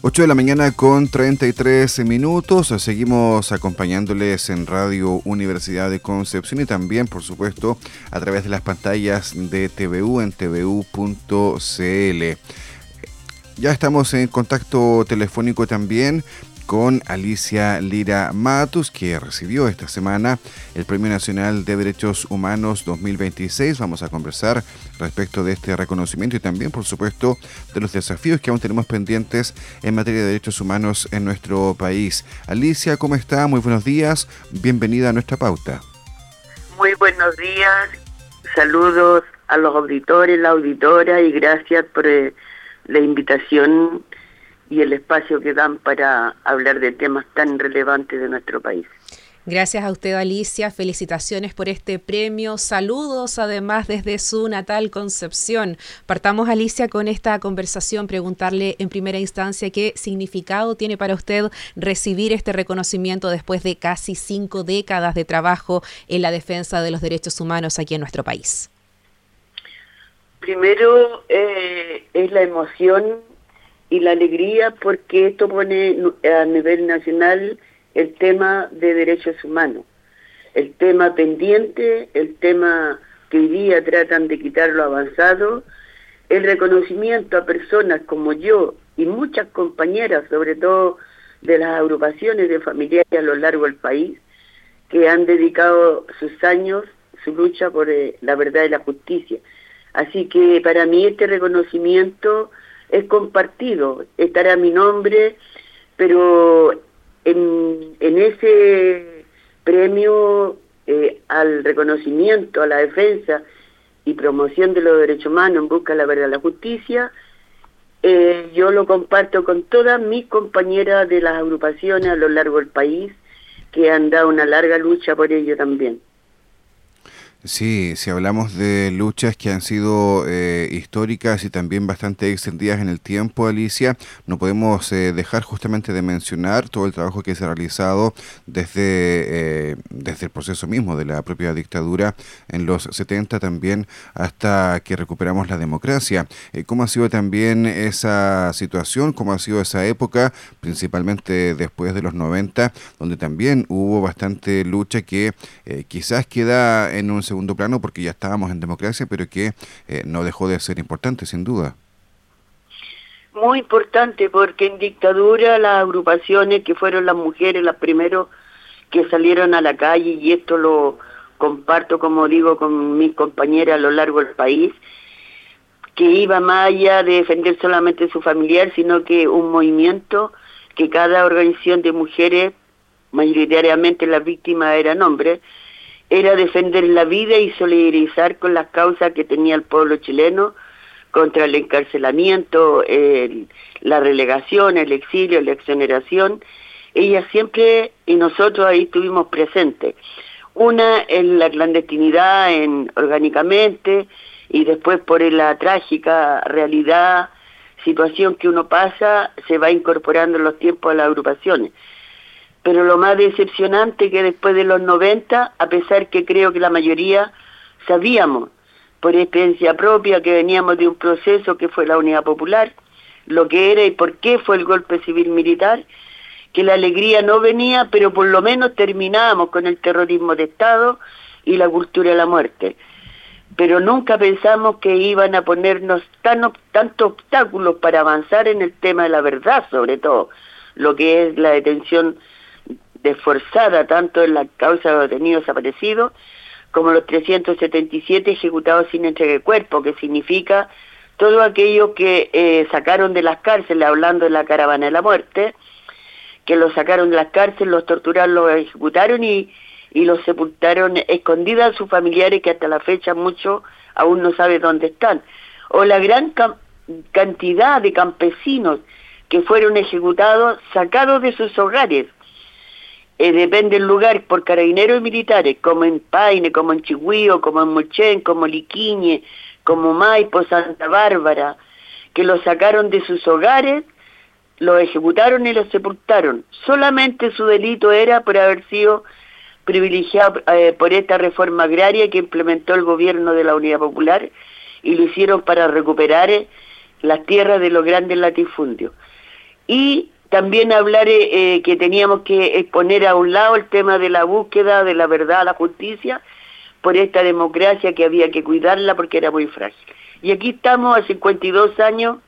8 de la mañana con 33 minutos. Seguimos acompañándoles en Radio Universidad de Concepción y también, por supuesto, a través de las pantallas de TVU en tvu.cl. Ya estamos en contacto telefónico también con Alicia Lira Matus, que recibió esta semana el Premio Nacional de Derechos Humanos 2026. Vamos a conversar respecto de este reconocimiento y también, por supuesto, de los desafíos que aún tenemos pendientes en materia de derechos humanos en nuestro país. Alicia, ¿cómo está? Muy buenos días. Bienvenida a nuestra pauta. Muy buenos días. Saludos a los auditores, la auditora, y gracias por la invitación y el espacio que dan para hablar de temas tan relevantes de nuestro país. Gracias a usted, Alicia. Felicitaciones por este premio. Saludos, además, desde su natal Concepción. Partamos, Alicia, con esta conversación. Preguntarle en primera instancia qué significado tiene para usted recibir este reconocimiento después de casi 5 décadas de trabajo en la defensa de los derechos humanos aquí en nuestro país. Primero, es la emoción y la alegría, porque esto pone a nivel nacional el tema de derechos humanos, el tema pendiente, el tema que hoy día tratan de quitarlo avanzado, el reconocimiento a personas como yo y muchas compañeras, sobre todo de las agrupaciones de familiares a lo largo del país, que han dedicado sus años, su lucha por la verdad y la justicia. Así que para mí este reconocimiento es compartido, estará mi nombre, pero en ese premio al reconocimiento, a la defensa y promoción de los derechos humanos en busca de la verdad y la justicia, yo lo comparto con todas mis compañeras de las agrupaciones a lo largo del país, que han dado una larga lucha por ello también. Sí, si hablamos de luchas que han sido históricas y también bastante extendidas en el tiempo, Alicia, no podemos dejar justamente de mencionar todo el trabajo que se ha realizado desde el proceso mismo de la propia dictadura en los 70 también hasta que recuperamos la democracia. ¿Cómo ha sido también esa situación? ¿Cómo ha sido esa época, principalmente después de los 90, donde también hubo bastante lucha que quizás queda en un segundo plano porque ya estábamos en democracia, pero que no dejó de ser importante, sin duda? Muy importante, porque en dictadura las agrupaciones, que fueron las mujeres las primeros que salieron a la calle, y esto lo comparto, como digo, con mis compañeras a lo largo del país, que iba más allá de defender solamente su familiar, sino que un movimiento que cada organización de mujeres, mayoritariamente las víctimas eran hombres, era defender la vida y solidarizar con las causas que tenía el pueblo chileno contra el encarcelamiento, la relegación, el exilio, la exoneración. Ellas siempre, y nosotros ahí estuvimos presentes. Una en la clandestinidad, orgánicamente, y después por la trágica realidad, situación que uno pasa, se va incorporando en los tiempos a las agrupaciones. Pero lo más decepcionante que después de los 90, a pesar que creo que la mayoría sabíamos por experiencia propia que veníamos de un proceso que fue la Unidad Popular, lo que era y por qué fue el golpe civil militar, que la alegría no venía, pero por lo menos terminábamos con el terrorismo de Estado y la cultura de la muerte. Pero nunca pensamos que iban a ponernos tantos obstáculos para avanzar en el tema de la verdad, sobre todo, lo que es la detención esforzada tanto en la causa de los detenidos desaparecidos como los 377 ejecutados sin entrega de cuerpo, que significa todo aquello que sacaron de las cárceles, hablando de la caravana de la muerte, que los sacaron de las cárceles, los torturaron, los ejecutaron y los sepultaron escondidas a sus familiares, que hasta la fecha muchos aún no saben dónde están. O la gran cantidad de campesinos que fueron ejecutados, sacados de sus hogares, depende del lugar, por carabineros y militares, como en Paine, como en Chigüío, como en Molchen, como Liquiñe, como Maipo, Santa Bárbara, que los sacaron de sus hogares, los ejecutaron y los sepultaron. Solamente su delito era por haber sido privilegiado por esta reforma agraria que implementó el gobierno de la Unidad Popular, y lo hicieron para recuperar las tierras de los grandes latifundios. y también hablar que teníamos que exponer a un lado el tema de la búsqueda de la verdad, la justicia, por esta democracia que había que cuidarla porque era muy frágil. Y aquí estamos a 52 años,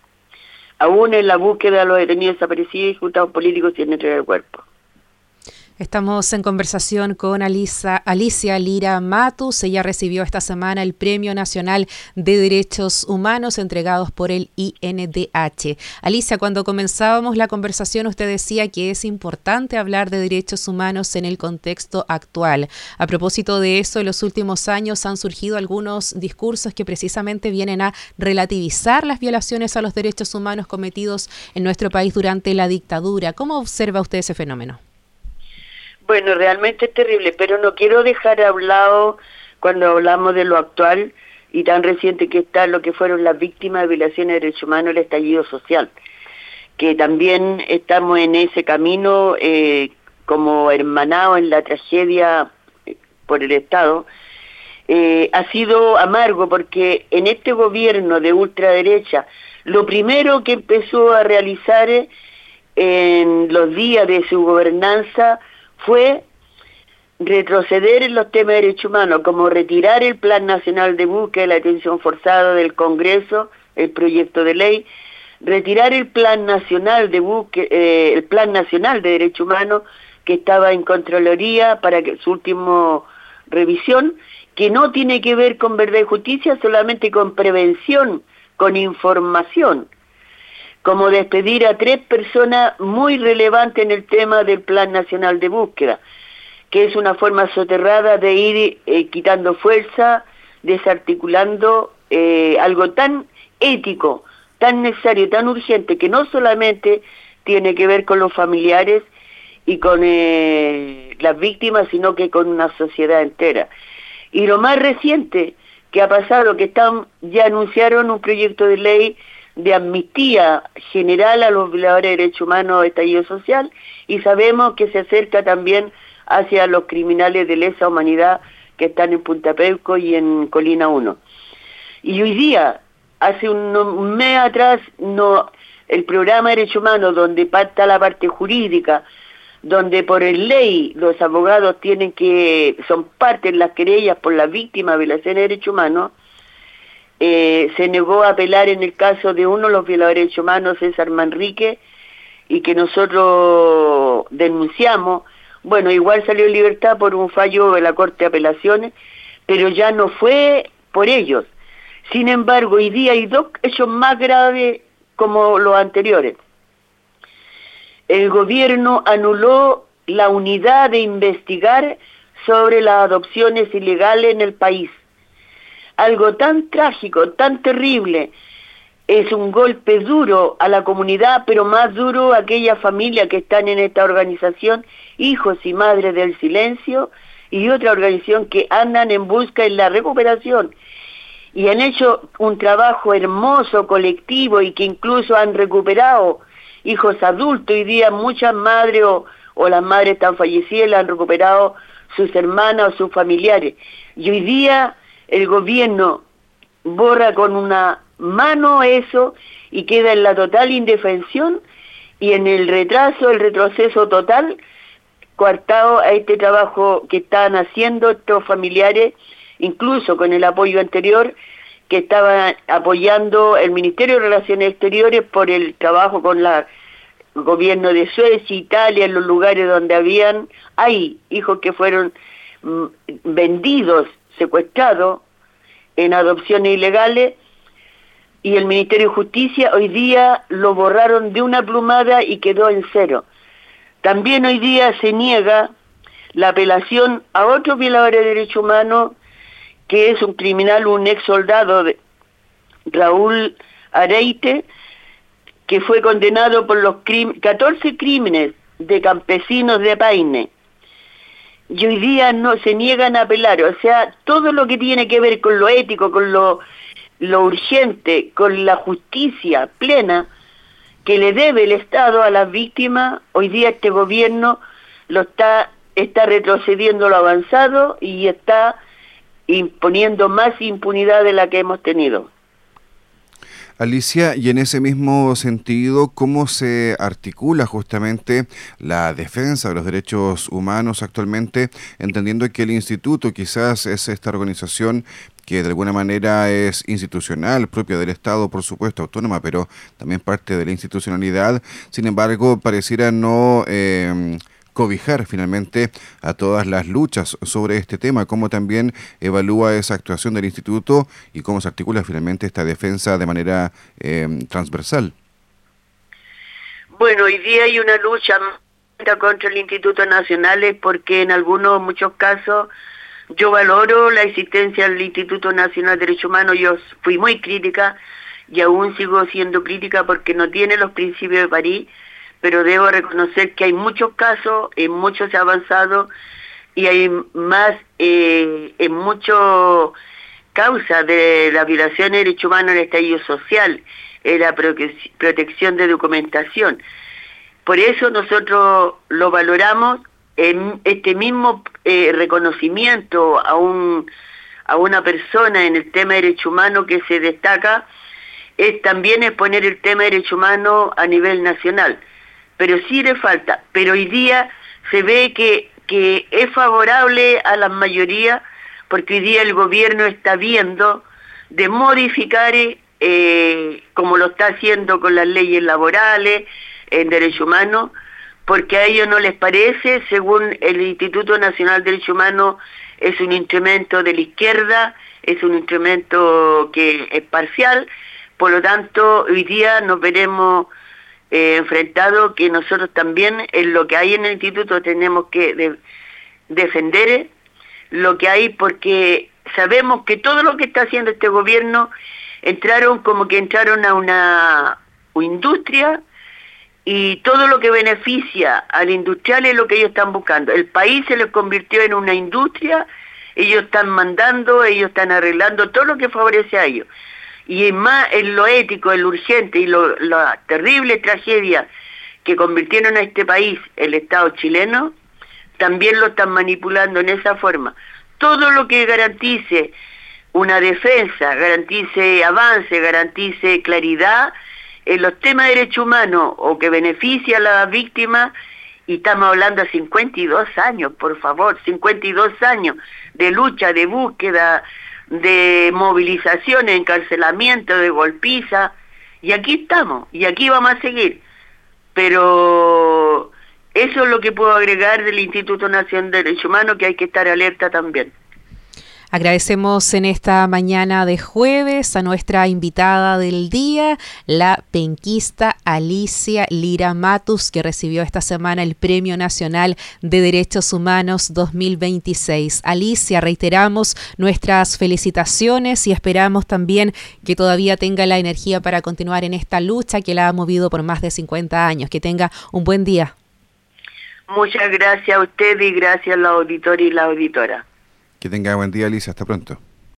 aún en la búsqueda de los detenidos desaparecidos y ejecutados políticos sin entregar el cuerpo. Estamos en conversación con Alicia Lira Matus. Ella recibió esta semana el Premio Nacional de Derechos Humanos entregados por el INDH. Alicia, cuando comenzábamos la conversación usted decía que es importante hablar de derechos humanos en el contexto actual. A propósito de eso, en los últimos años han surgido algunos discursos que precisamente vienen a relativizar las violaciones a los derechos humanos cometidos en nuestro país durante la dictadura. ¿Cómo observa usted ese fenómeno? Bueno, realmente es terrible, pero no quiero dejar hablado cuando hablamos de lo actual y tan reciente que está lo que fueron las víctimas de violaciones de derechos humanos, el estallido social, que también estamos en ese camino como hermanados en la tragedia por el Estado. Ha sido amargo porque en este gobierno de ultraderecha, lo primero que empezó a realizar en los días de su gobernanza fue retroceder en los temas de derechos humanos, como retirar el Plan Nacional de Búsqueda de la Detención Forzada del Congreso, el proyecto de ley, retirar el Plan Nacional de Búsqueda, el Plan Nacional de Derechos Humanos que estaba en Contraloría para que su última revisión, que no tiene que ver con verdad y justicia, solamente con prevención, con información, como despedir a 3 personas muy relevantes en el tema del Plan Nacional de Búsqueda, que es una forma soterrada de ir quitando fuerza, desarticulando algo tan ético, tan necesario, tan urgente, que no solamente tiene que ver con los familiares y con las víctimas, sino que con una sociedad entera. Y lo más reciente que ha pasado, que ya anunciaron un proyecto de ley de amnistía general a los violadores de derechos humanos de estallido social, y sabemos que se acerca también hacia los criminales de lesa humanidad que están en Punta Peuco y en Colina 1. Y hoy día, hace un mes atrás, el programa de derechos humanos, donde está la parte jurídica, donde por ley los abogados son parte en las querellas por las víctimas de violaciones de derechos humanos, se negó a apelar en el caso de uno de los violadores de derechos humanos, César Manrique, y que nosotros denunciamos. Bueno, igual salió en libertad por un fallo de la Corte de Apelaciones, pero ya no fue por ellos. Sin embargo, hoy día hay 2 hechos más graves como los anteriores. El gobierno anuló la unidad de investigar sobre las adopciones ilegales en el país. Algo tan trágico, tan terrible, es un golpe duro a la comunidad, pero más duro a aquellas familias que están en esta organización, Hijos y Madres del Silencio, y otra organización que andan en busca de la recuperación. Y han hecho un trabajo hermoso, colectivo, y que incluso han recuperado hijos adultos. Hoy día muchas madres o las madres están fallecidas, le han recuperado sus hermanas o sus familiares. Y hoy día el gobierno borra con una mano eso y queda en la total indefensión y en el retroceso total, coartado a este trabajo que estaban haciendo estos familiares, incluso con el apoyo anterior que estaba apoyando el Ministerio de Relaciones Exteriores por el trabajo con el gobierno de Suecia, Italia, en los lugares donde hay hijos que fueron vendidos, secuestrados en adopciones ilegales, y el Ministerio de Justicia hoy día lo borraron de una plumada y quedó en 0. También hoy día se niega la apelación a otro violador de derechos humanos, que es un criminal, un ex soldado, Raúl Areite, que fue condenado por los 14 crímenes de campesinos de Paine. Y hoy día no se niegan a apelar. O sea, todo lo que tiene que ver con lo ético, con lo urgente, con la justicia plena que le debe el Estado a las víctimas, hoy día este gobierno está retrocediendo lo avanzado y está imponiendo más impunidad de la que hemos tenido. Alicia, y en ese mismo sentido, ¿cómo se articula justamente la defensa de los derechos humanos actualmente, entendiendo que el instituto quizás es esta organización que de alguna manera es institucional, propia del Estado, por supuesto, autónoma, pero también parte de la institucionalidad? Sin embargo, pareciera no cobijar finalmente a todas las luchas sobre este tema. ¿Cómo también evalúa esa actuación del instituto y cómo se articula finalmente esta defensa de manera transversal? Bueno, hoy día hay una lucha contra el Instituto Nacional porque en muchos casos yo valoro la existencia del Instituto Nacional de Derechos Humanos. Yo fui muy crítica y aún sigo siendo crítica porque no tiene los principios de París, pero debo reconocer que hay muchos casos, en muchos se ha avanzado y hay más, en muchas causas de la violación de derechos humanos en el estallido social, en la protección de documentación. Por eso nosotros lo valoramos en este mismo reconocimiento a una persona en el tema de derechos humanos que se destaca, también exponer el tema de derechos humanos a nivel nacional. Pero sí le falta, pero hoy día se ve que es favorable a la mayoría, porque hoy día el gobierno está viendo de modificar, como lo está haciendo con las leyes laborales, en derechos humanos, porque a ellos no les parece, según el Instituto Nacional de Derechos Humanos, es un instrumento de la izquierda, es un instrumento que es parcial, por lo tanto hoy día nos veremos enfrentado que nosotros también en lo que hay en el instituto tenemos que defender lo que hay, porque sabemos que todo lo que está haciendo este gobierno entraron a una industria, y todo lo que beneficia al industrial es lo que ellos están buscando. El país se les convirtió en una industria, ellos están mandando, ellos están arreglando todo lo que favorece a ellos. Y más en lo ético, en lo urgente y la terrible tragedia que convirtieron a este país, el Estado chileno, también lo están manipulando en esa forma. Todo lo que garantice una defensa, garantice avance, garantice claridad en los temas de derechos humanos o que beneficie a las víctimas, y estamos hablando de 52 años, por favor, 52 años de lucha, de búsqueda, de movilización, encarcelamiento, de golpiza, y aquí estamos, y aquí vamos a seguir. Pero eso es lo que puedo agregar del Instituto Nacional de Derechos Humanos, que hay que estar alerta también. Agradecemos en esta mañana de jueves a nuestra invitada del día, la penquista Alicia Lira Matus, que recibió esta semana el Premio Nacional de Derechos Humanos 2026. Alicia, reiteramos nuestras felicitaciones y esperamos también que todavía tenga la energía para continuar en esta lucha que la ha movido por más de 50 años. Que tenga un buen día. Muchas gracias a usted y gracias a los auditores y la auditora. Que tenga buen día, Alicia. Hasta pronto.